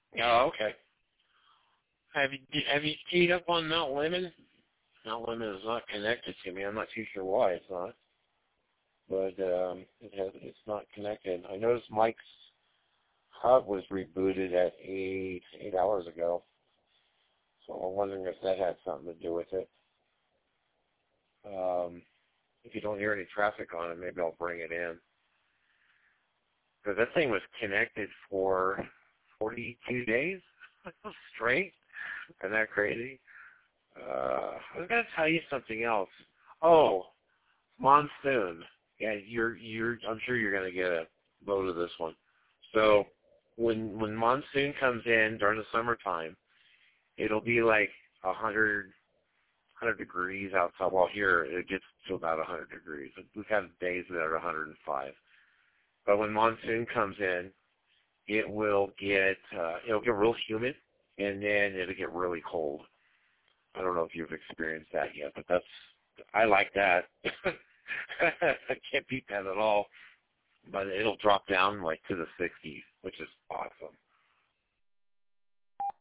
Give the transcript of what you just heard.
Oh, okay. Have you keyed up on Mount Lemmon? Mount Lemmon is not connected to me. I'm not too sure why it's not, but it's not connected. I noticed Mike's hub was rebooted at 8 hours ago, so I'm wondering if that had something to do with it. If you don't hear any traffic on it, maybe I'll bring it in. Because that thing was connected for 42 days straight. Isn't that crazy? I was going to tell you something else. Oh, monsoon. Yeah, I'm sure you're going to get a load of this one. So when monsoon comes in during the summertime, it'll be like 100 degrees outside. Well, here it gets to about 100 degrees. We've had days that are 105. But when monsoon comes in, it'll get real humid, and then it'll get really cold. I don't know if you've experienced that yet, but I like that. I can't beat that at all. But it'll drop down like to the 60s, which is awesome.